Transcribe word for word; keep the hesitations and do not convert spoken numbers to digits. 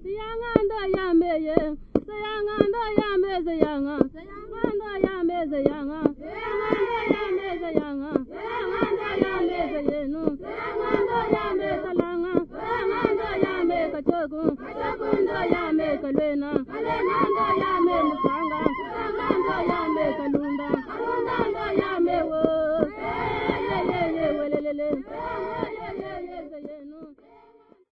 Sayangando yame ye, sayangando yame sayanga, sayangando yame sayanga, sayangando yame sayanga, sayangando yame sayenu, sayangando yame kalanga, sayangando yame kachogu, kachogundo yame kalena, kalena yame musanga, musanga yame kalu.